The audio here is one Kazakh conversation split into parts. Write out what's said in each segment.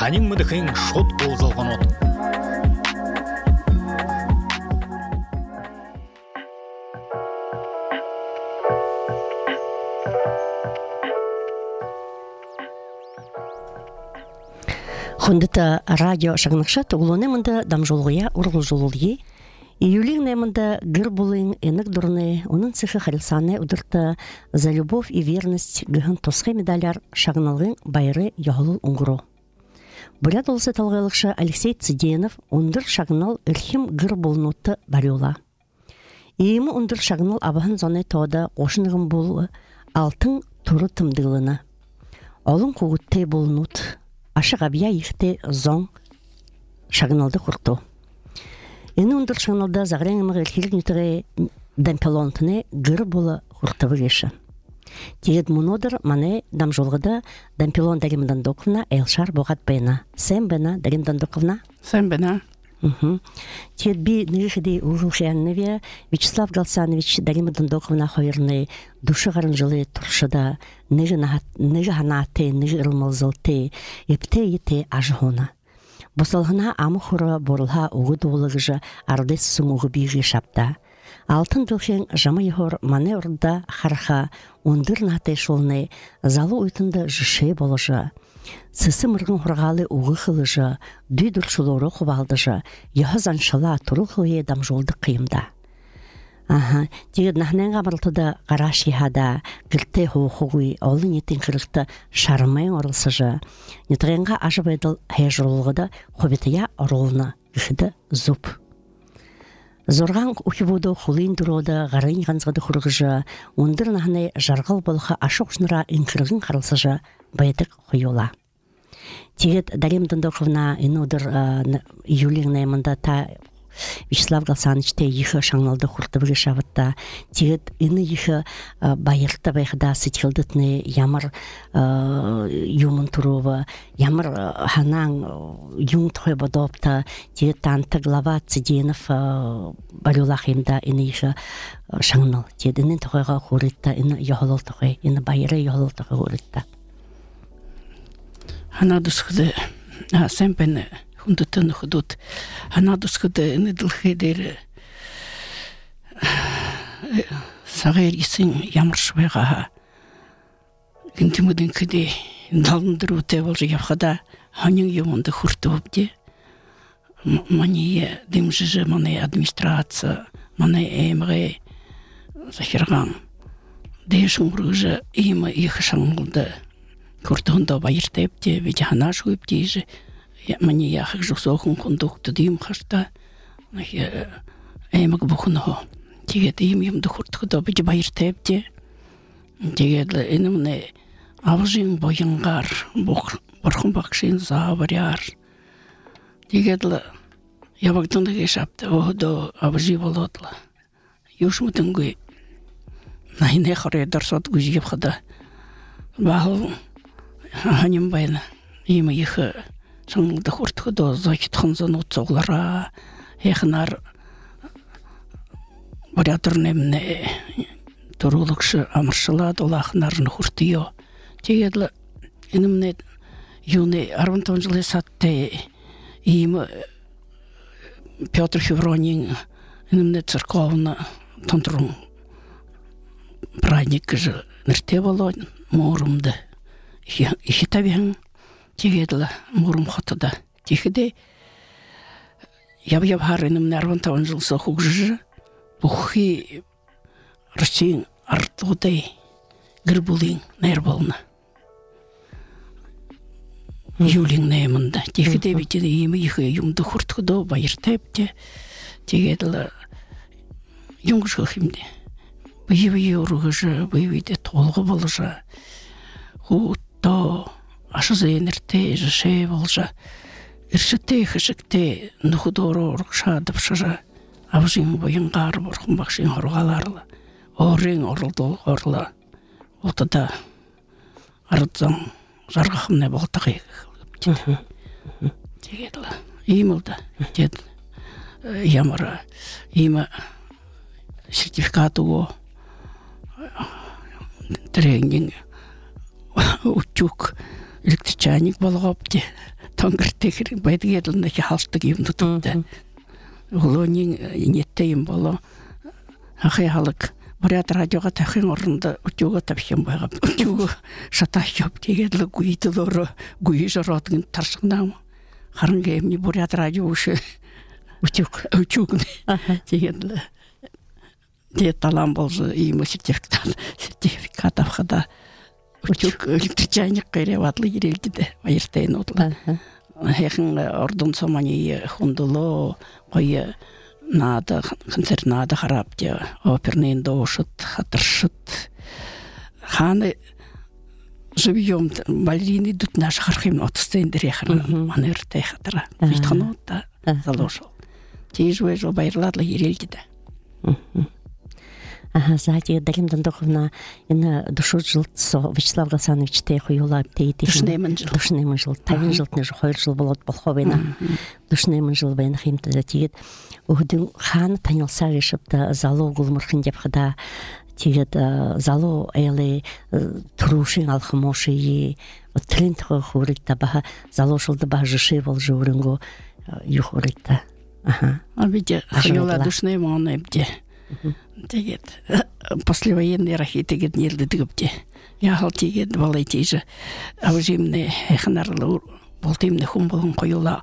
Танин мыдыхын шот болзалған от. Хундыта радио шагныкшат улонемында дамжолгуя ургулжулулги. Июлин немында гыр булын энек дурны, onun цехы харилсаны удырта за любовь и верность гыгын тосхы медаляр шагналгын байры яғылыл уңгуру. Бурят олсы талғайлықшы Алексей Циденов ундыр шагнал үрхим гыр булнутты барюла. Иемі ундыр шагнал абахын зоны тода қошынығын бұл алтын туры тымдылыны. Олын қуғытты булнут. Ашық абия ихте зон шагналды құрту. Ені ұндыр шагналда зағырен емі ғылхилік нетіғі дампелонтыны ғыр болы құртывы кеші. Тегет мұнодыр маны дамжолғыда дампелон Дарим Дандоковна Элшар боғат бәйна. Сән бәйна Дарим Дандоковна? Сән бәйна. Тегет бі нығыды ұғылхиянныве Вячеслав Галсанович Дарим Дандоковна қойырны душы ғарын жылы тұршыда нығы ханаты, нығы ұрмалзылты, епте ете ажығына. Босалғына амы құры борылға ұғы доғылығыжы ардес сұмығы бейгі шапта. Алтын дұлхен жамы ехор маны ұрда қарха ондыр наты шолны залы ұйтынды жышы болыжы. Сысы мұрғын құрғалы ұғы қылыжы, дөй дұршылары құбалдыжы, ехы заншыла тұрыл қылы дамжолды қиымда. Тегет нахнен ғамырылтыда ғараш ехада, гілтті хоғуғуй, олы нетін қырықты шарымайын орылсыжы. Нетіғенға ажып әділ хәжырылғыда қобетія орылыны үхіді зұп. Зорған ұхибуды құлын дұроды ғарайын ғанзғады құрғыжы, ондыр нахны жарғыл болға ашық ұшныра үнкірігін қарылсыжы байдық құйыла. Тегет Дарим Дандоковна инудыр июлин наймында та Вячеслав Галсанович те ехы шаңналды құртыбығы шавытта. Тегет ины ехы байырты байқыда сетхілдітні ямыр юмын тұруы, ямыр ханан юм тұхай бодопта. Тегет танты глава Циденов барюлақ емда ины ехы шаңнал. Тегет ины тұхайға құрытта, ины яғылыл тұхай, ины байыры яғылыл тұхай құрытта. Хана дұсқыды, сән бәні Хундытын худут. Ана дұсқыды үнділхедері сағайыр есін ямыршыбайға гінтімідің кіде далындыр өте болжы япқада ханын емонды құрты өпде. Мане дымжыжы, мане администрация, мане әміғе захирған. Дейшін ұрғыжы емі ехі шаңылды құртығында байырты өпде, веде хана шу өпде ежі. Мені яхық жоқсоқын құндуқты дейм қашта әйміг бұқыны. Тегеді емді құртықыда бәді байыр тәпте. Тегеді әніміне авжың бойынғар, бұрқын бақшын заваряр. Тегеді ябақтынды кешапты, оғыда авжы болуыдылы. Юшмытын көй. Найне қарай дарсат көзі епқыда. Бағыл ханем байны емі ехі Шаңылды құртықыда зайытқынзын отсоғлара, әхінар барядырнеміне тұрулықшы амыршыла долақынарын құртыйо. Тегедлі еніміне юны 60 жылы сатты емі Петр Февронин еніміне церковны тұндырын праздник жы нірте болу мұрымды. Ехі табиғын Тегедлі мұрым қотыда. Тегеде яб-яб харыным 60 жыл соқуқ жыжы бұқи рысың артудай гір бұлың нәр болына. Юлин нәймында. Тегеде бетеді емі ехі юмды құртқыда байырты әпте. Тегедлі юңғы жылхимде. Бұйы ұрғыжы, бұйыде толғы болыжы. Құтта Ашызы енірте, жыше болжа. Иршітте, хышікте, нұхудоры ұрықшадып шыжа. Абжың бойынғар, бұрқын бақшын ұрғаларлы. Орын орылды орлы. Олтыда арыдзан жарғақымне болтығы. Тегедлі. Емілді. Дед ямыры. Емі сертификаты о. Тренинг. Утюг. Электричайник болғапты. тонгертегер байдгерлны халстык юм тутты. Улонин неттейм боло. Ахыялык Бурят радиога тахын орында утюга тапхим байга. Утюга шатахып тегерле гуйдылары гуй жаратын таршынам. Харын гемни Бурят радио ушы утюг тегерле. Те талам болжы им сертификат авхада. Утюг электричайник кайреватлы ирелдиде. Айыртайын отла. Хехин ордун сомани хундуло кой нада концерт нада харапте оперный дошит хатыршит ханы живьем балерины идут наш хархим отстен дирехар манерте хатра битханота заложил тижве жо байрладла ирелдиде. Заати Дарим Дандоховна ина душу жылтсо Вячеслав Гасанович те хуюла тейти. Душнемын жыл. Тавин жылтны жыл хойр жыл болот болховена. Душнемын жыл бен химта затигет. Ухдун хан танилса решипта зало гулмурхин деп хада тигет зало эле трушин алхмоши и трент хуритта баха зало шылды баха жиши бол журинго юхуритта. Абиде хуюла душнемын эбде. Тегет послевоенный рахитегет нелді дігіпте. Яғыл тегет балай тейжі аужимне эхнарлы болтемне хум болын қойыла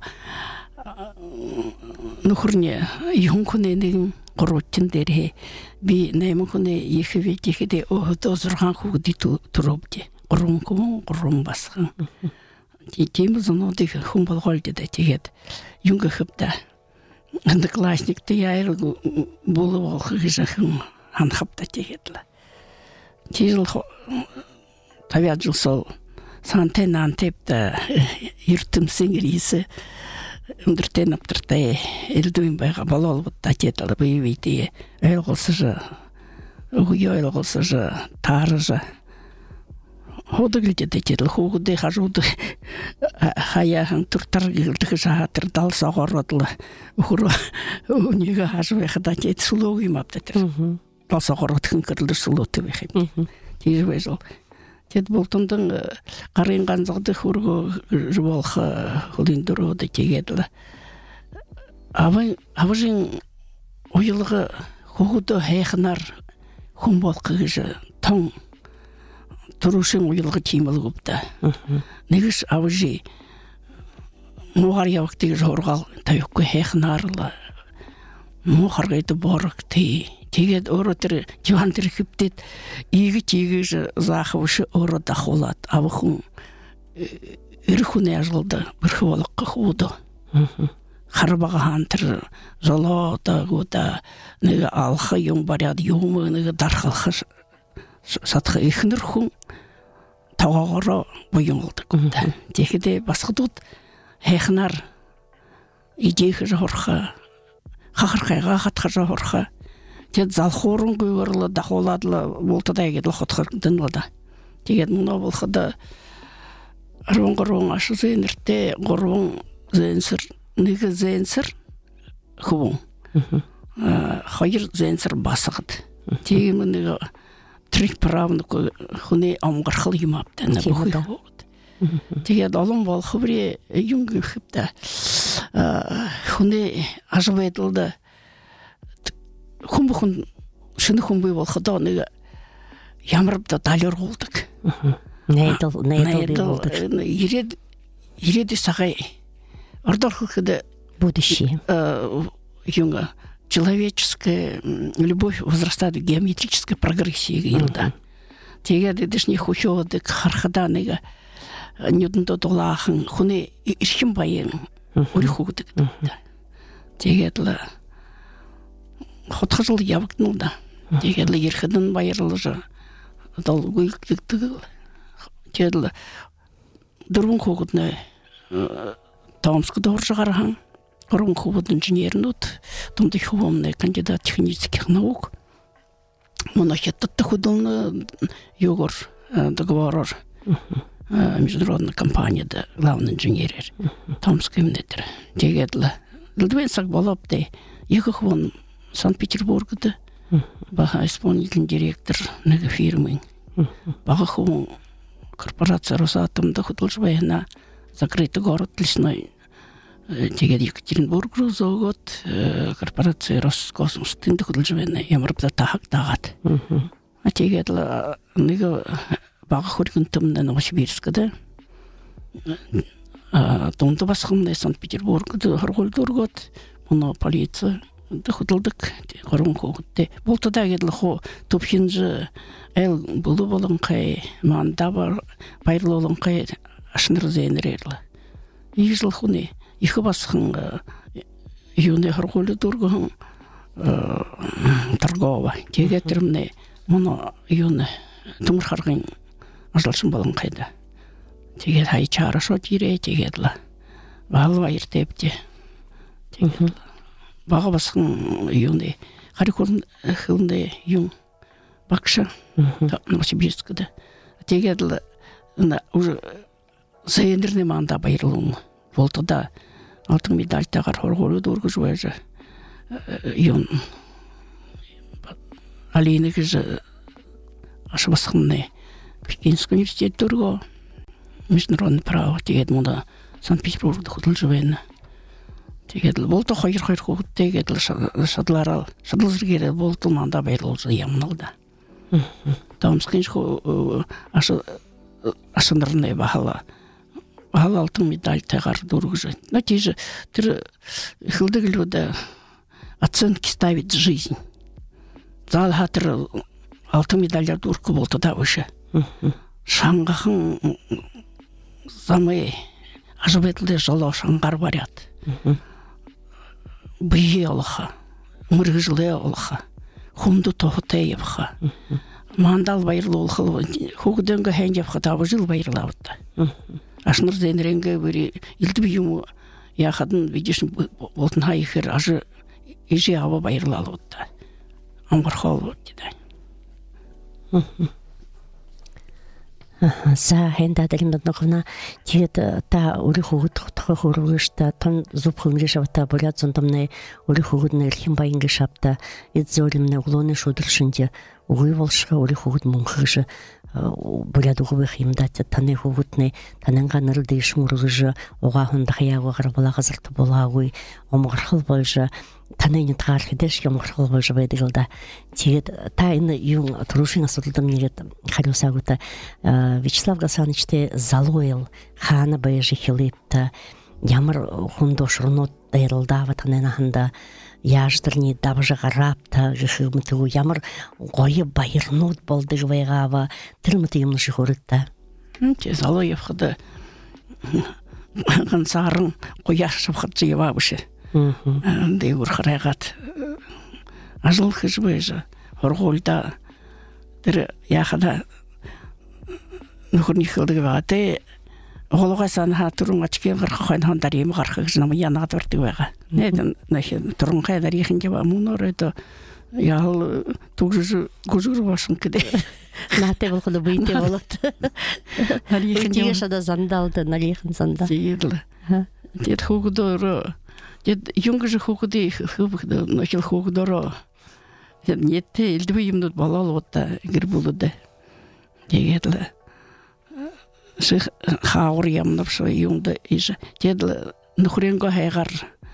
нұхырне иғын күненің құрыттын дәрі би нәймі күне ехі ветекеде оғыды озырған құғыды тұрыпте. Құрым басқын. Темізін оды хум болғал деді тегет юңғы қыпта. Одноклассник-то я был хижахым анхапта тегетла. Тижил тавяджил сол сантен антепта иртым сингрисы үндіртен аптыртай элдуин байға балол вот татетала боевитие элголсы же угуё элголсы же тары же ходы глядет этел хугуды хажуды хаяхан туртар гилдыгы жаатыр дал соғородлы ухуру унига хажуэ хадати эт сулуу имаптатыр дал соғородын кырлы сулуу тыбехем тижбе жол тет болтундун карыйганзыгды хургу жболха хулиндуруды тегедлы абыжын уйылгы хугуды хайхнар хумболкыгы тоң турушин уйылғы тимыл көпті. Негіш ауыжи мұғар явықтығы жорғал тәуіккі хейхнарылы мұғарғайды борық тей. Тегед оротыр жуантыр күптет игі зақывышы орода қолат. Абықын үрхуне ажылды бірхі олыққа худы. Харбаға хантыр жолода ғуда неге алқы ең баряды еңі неге дарқалқы сатқы ихныр хүн тағағыра бұйыңылды күнді. Декеде басқыдуд хейхнар идейхі жағырға, қақырқайға қатқа жағырға, дед залхорын көйгірлі, дақоладылы, болтыдай кеділ құтқырдың олда. Дегед мұна болқыда рон ашы зейнірте, ғырвың зейнсір, неге зейнсір құбың. Хайыр зейнсір басығыд. Тегемі неге трик правны хуне амгархал юмапта на бухой ход. Тегед алым бол хубре юнг хипта хуне ажвайдылды хумбухун шыны хумбой бол худа неге ямрыпта далер болдык. Нейдл иреди сагай ордор хукыда будущее. Юнга человеческая любовь возрастает геометрической прогрессии гилда. Тегед эдеш не хухёды хархаданыга ньютон толахын хуне ишким байын урихугдык. Тегедле хотхажыл явыктнулда. Тегедле ерхидын байырлы же дал гуйктыгыл. Тегедле дурбун хугудны Томск доржагархан. Корон хубуд инженернут, там ты хубомный кандидат технических наук. Монахеттатта худолны югор договорор международная компания да главный инженер Томский минетер. Тегедле. Лдвенсак болапты. Ехах вон Санкт-Петербургда. Бага исполнительный директор неге фирмы. Бага хубон корпорация Росатомда худолжбайна закрытый город лесной. Тэгээд Екатеринбург зоогот корпорация Роскосмос тэнд хөдөлж байна. Ямар бда тахаг дагаад. Тэгээд нэг бага хөргөн төмнө Новосибирскд дунд басхамны Санкт-Петербургд хоргуулдургот моно полиция хөдөлдөг хорон хөөгдөө. Болтодаа гэдэл хоо төвхинж эл болонхай мандабар баярлууланхай ашнэр зэнэрэл. Ижил хуны их басхан юуны хоргуулдургон торгова. Тэгээд тэрмнэ моно юуны төмөр харгын ажлалсан болонхайда. Тэгээд хайчаараа шууд ирээ тэгээд л баал баяр дэвдэ. Тэгээд бага басхан юуны харихун хилнэ юм багша Новосибирскд. Тэгээд л уже сендерний манда баярлуун болтода алтын медальтайгаар хоргуулууд өргөж байж юм алиныг ашбасхны Пекинский университет дөргөө международный право тэгээд мунда Санкт-Петербургт хөдөлж байна. Тэгээд л болто 2 хүүхэдтэй гэдэл шадлаараа шадал зэрэгээр болто манда баярлуулж ямнал да. Томскин ашнарны бахала алтын медальтайгаар дөргөж. Но тийж тэр хилдэглүүд оценки ставить жизнь. Зал хатер алтын медальдар дөргөх болто да өшө. Шангахан замы ажбетле жолоо шангар барят. Бие олха, мөргөжле олха, хумду тохтеевха. Мандал баярлуулха хөөгдөнгө хэнжавха тавжил баярлавта. Ашнар зэнрэнгэ бери илдби юм яхадын видиш болтон хайхэр аж ижи ава баярлалуутта. Амгархол дида. За хэнда дэрэмд нөхна тэгээд та өөрийн хүүхэд хөрвөштэй тон зүп хөнгөж шавта бурят зондомны өөрийн хүүхэд нэрхэн баян гişапта эд зөрмнө углоны шүдэршинде үгүй болшга өөрийн хүүхэд мөнхөж бурят угвэх юмда таны хүүхэдний тананга нарыг дэшмүр гэж угаа хондах яагаар балагазарт болаагүй омгорхол болж таны нэтгаар хэдэш омгорхол болж байдаг л да. Тэгээд та энэ юу төрөшийн асуудалд нэгэд хариусаагута Вячеслав Гасанычтэй залуйл хаана байж хилипта ямар хундошрнууд дайралдава танайна ханда яаждэрний давжа гарапта гэхмэтгүү ямар гоё баярнууд болдог байгаава тэр мэт юм шиг хүрдэ. Залуев хада ганцааран гояаш хавхад яваабш. Дэвэр харагат ажил хийж байж хоргуулда тэр яхада нөхөрний хэлдэг байгаа. Хологосан хатурун ачгийн гарахын хондар юм гарах гэж нам янаад бардаг байгаа. Нэ турун хайдарийн жава мөнөрөд яал түгж гүжүр башин гэдэг. Наатай болох нь бийтэй болоод. Нарийнхэн яшада зандалд нарийнхэн зандаа. Тэгээд хөөгдөр тэгээд юнгэж хөөгдөө хөөгдөө нөхөл хөөгдөр нийтээ элдвэ юмнууд болоолуудаа гэр бүлүүд. Тэгээд л хаур ямнавш юмда иш тэгээд нөхрөнгө хайгаар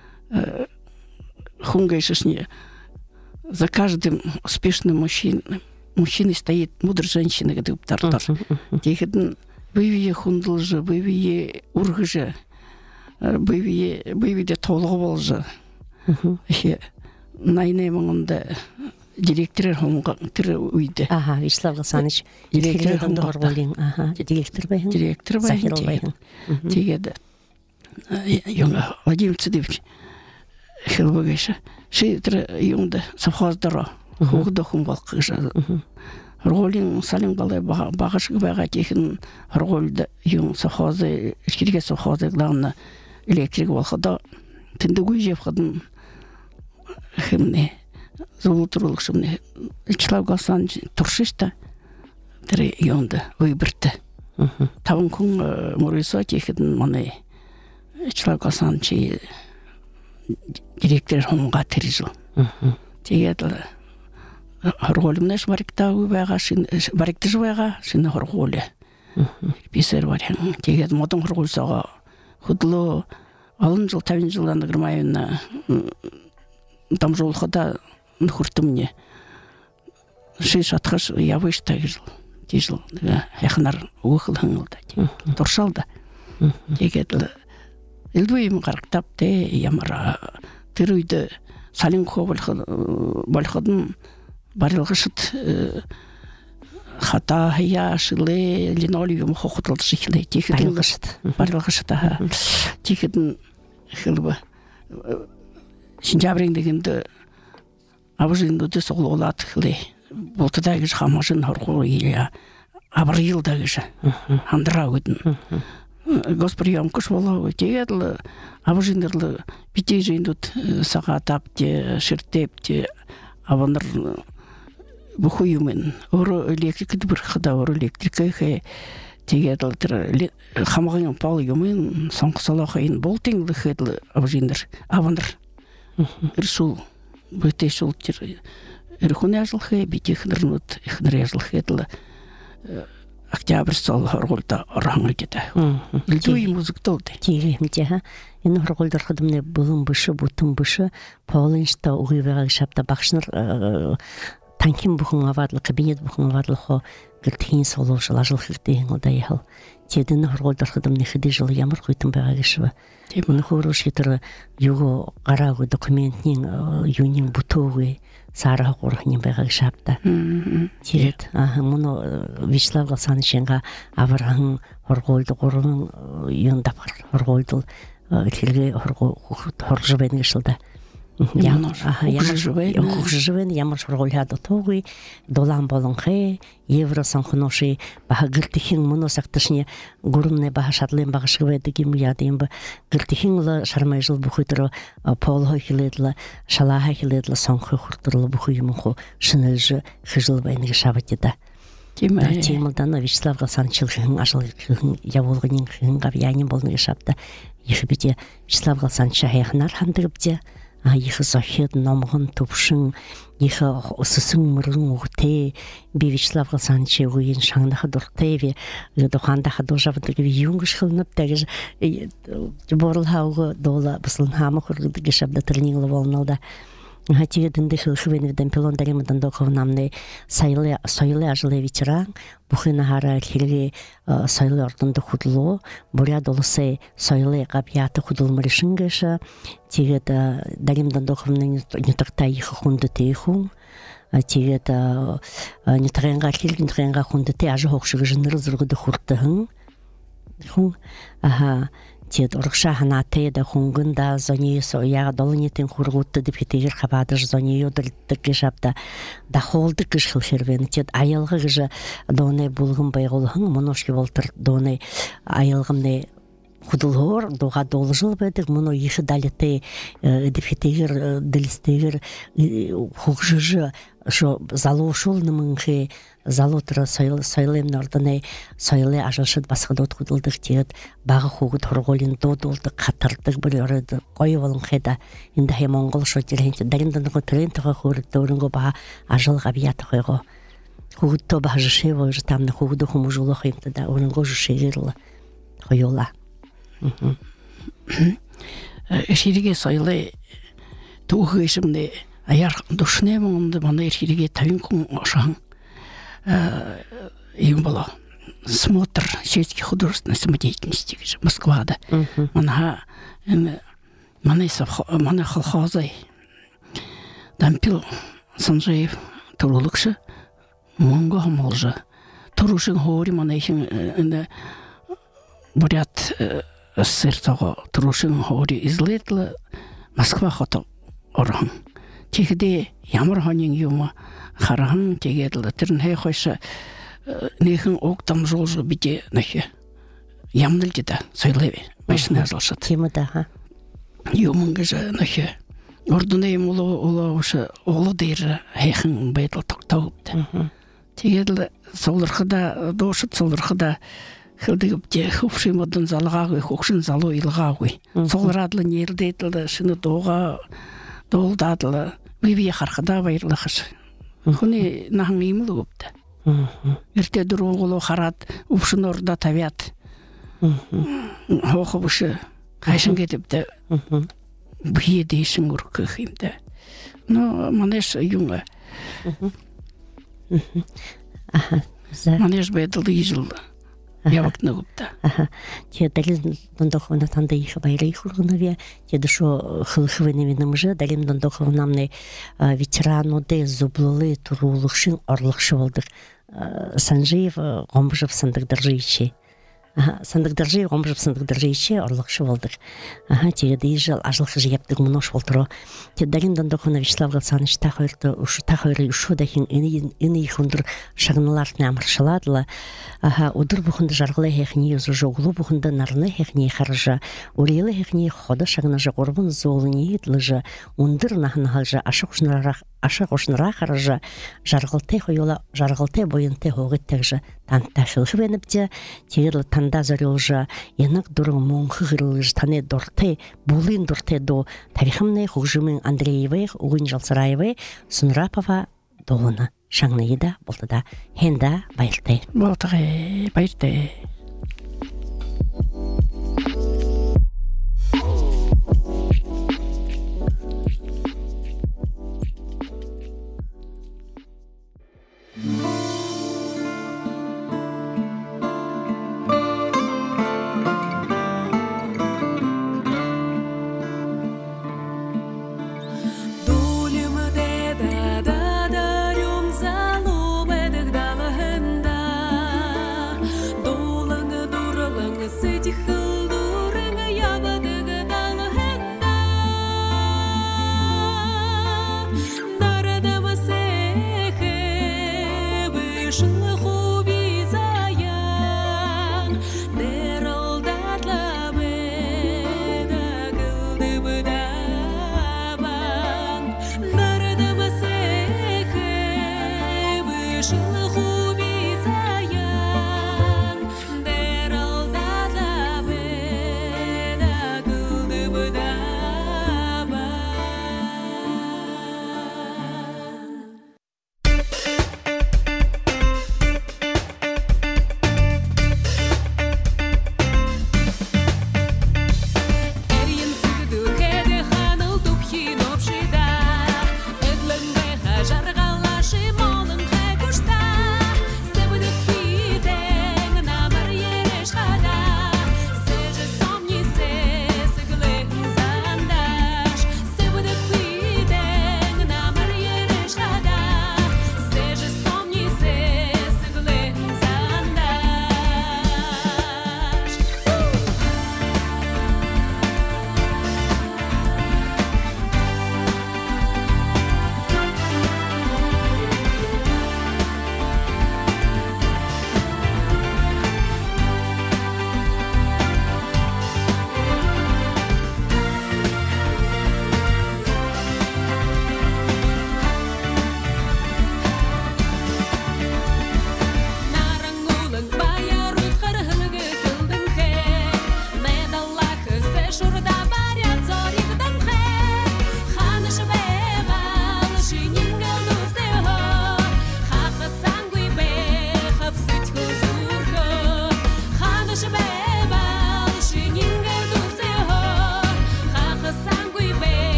хунгайшсни за каждым успешным мужчиной стоит мудрая женщина гэдэг тартар. Тэгээд бивие хундулж бивие ургж бивие толгой болж ихе найнэмонд директор хонго тэр үйдэ. Вячеслав Гасаныч директор хоргуулын директор байна. Директор байна. Тэгээд юнга Владимир Цэдевич хэлбэгэш. Шийдэр юмда совхоздор хөөгдө хүн болох гэж. Хоргуулын салин балай багашг байгаа техэн хоргуулд юм совхозы ихэрэг совхозы главна электрик болоход тэндгүй явхад хэмнэ золотруулах шумны Вячеслав Гасаныч туршишта тэр юмда выберте. Таван хүн мөрөөсөө техэд манай Вячеслав Гасаныч директор хонга тэржил. Тэгээд хоргуулнаас баригтаагүй байгаа баригдаж байгаа шинэ хоргуул. Бисэр барин. Тэгээд модон хоргуулсоо худло алын жыл тавин жылдан гырмайына там жолхода хуртымне шиш атхаш я выштаг жыл тижил яхнар ухылхыңылда торшалда дегедле илдуим карактап те ямара тирүйдө салин болходун барылгышыт хата яшылы линолеум хохотылды шихле тихидин барылгышыта тихидин хилба сентябрин дегенде абыжында да соглолат хиле болтадагы хамашын хорго иле абрилдагы андраудын госприем куш боло тегел абыжындырлы питежиндут сагатапте ширтепте авандар бухуюмен оро электрик бир хада оро электрик хе тегел хамагын пал юмен соңсалахын болтингли хедл абыжындар авандар ирсул бетешул тир ирхунажыл хе битихнернут ихнережыл хедл октябрь сол хорголда ораңы кете. Илдуи музык толды. Тиремде ха. Эн хорголдар хадымне булын бышы, бутын бышы, Паулиншта угыйвага шапта бакшныр танкин бухун авадлы, кабинет бухун авадлы хо гыртхин солов жыл ажыл хиртейін ода ехал. Теден хорголдар хадымне хиди жыл ямыр хуйтын бага гешва. Муны хоруш етірі юго гарагы документнин юнин бутовы сара хорхнин бага шапта. Тирет, муну Вячеслав Галсановиченга аваргын хорголды горын юндап хорголды тилге хоржыбен гешилда. Хухжывен ямар хорголхады тогы долан болонхе евро санхноши бага гыртихин муну сактышне гурумне бага шатлен бага шыгведи ким ядым ба гыртихинла шармайжыл бухытро полхо хиледла шалаха хиледла санхы хуртырлы бухыймын хо шынылжы хыжыл байныгы шабатида темылдан Вячеслав Галсановичын ажыл яволгынин хын гап янин болныгы шапта ехбите Вячеслав Галсанович хаяхнар хандырыпте их захед номгын тупшын их сысын мырын угте би Вячеслав Галсанович уйын шаңдаха дуртеви дохандаха дожабдыгы юнгыш хылнып тагы борлхаугы дола быслын хамы хургыдыгы шабда тренингла волналда Хативеден дыхыл хвеневден пилон даримадан доковнамны сойлы ажылы ветеран бухына хара хилги сойлы ордунда худло буря долысы сойлы капьяты худул маришингеша тигета даримадан доковны нетакта их хунды тейхун тигета нетаренга хилги нетаренга хунды те ажы хокшыгы жыныры зыргыды хуртыхын хун тед оркша ханате да хунгында зони соя долынетен хургутты деп кетегер хабадыр зони йодырдык жапта да холды кышыл хервен тед аялгы гыжы доне булгын байгылгын моношки волтыр доне аялгымне худулгор дога должыл бедик моно ихи далете деп кетегер делистегер хукжыжы шо залошул нымынхе залотра сойлем нордане сойле ажашыд басқадот худылдық тиет бағы хугут хорголин додулды қатырдық бір өреді қойы болын қеда енді хе монгол шо диренте даримдандығы трентіға хурытты өрінгі ба ажылға бияты қойғы хугутто ба жышево жытамны хугуды хуму жулы қойымды да өрінгі жышегерлі қойыла Эшириге сойле туғы ешімде аяр душне монды мана эшириге тавин кун ошаң им было смотр сельской художественной самодеятельности Москвада. Мана колхозы дампил Санжаев турулыкшы монго молжа турушин хори мана ихин бурят сыртого турушин хори излетла Москва хото орхан тихде ямар ханин юма харахан тегедлы тирн хей хойша нехин октам жолжу бите нахе ямдылды да сойлеви бешне ажалшат темада ха юмунгыжа нахе ордуне уло уша оло дейр хейхин байтыл токтауыпты тегедлы солырхыда дошыт солырхыда хылдыгыпте хупши модын залгагы хукшин залу илгагы солрадлы нердетлы шыны дога долдадлы биби хархада байрлахыш хуни нахын имылы көпті. Ерте дұрғылы қарат, ұпшын орда табият. оқыбышы қайшын кетіпті бұйы дейсің ұрқықымды. Но манеш юңа. Манеш бәйділді ежілді. Явакны гупта. Те далин дондоховна танда их байры хургнове, те дошо хылхвене винамжы, далин дондоховнамны ветерану де зублылы турулықшын орлықшы болдық. Санжиев гомбжып сандық дыржыйчы. Сандық дыржый, гомбжып сандық дыржыйчы орлықшы болдық. Те дейжал ажылқы жияптық мұнош болдыру. Те далин дондоховна Вячеслав Галсаныч тахойры ушу дахин ини ихундыр шагналартны амыршаладыла. Удыр бухынды жарғылы хехни жоғлу бухынды нарны хехни харжа, урелы хехни хода шагна жа горбун золыни едлыжа, ундыр нахнахалжа ашық ошныра харжа, жарғылты хойола, жарғылты бойынты хоғыттәгжа, танта хылхы беніпте, тегірлі танда зарылжа, енак дұрың мұңқы ғырылыж, таны дұрты, булын дұрты до, тарихымны хұғжымын Андреевай, Уғын Жалсыраевай, Сунрапова долына. Шаңны еда, болтыда, хенда байырты. Болтығы байырты.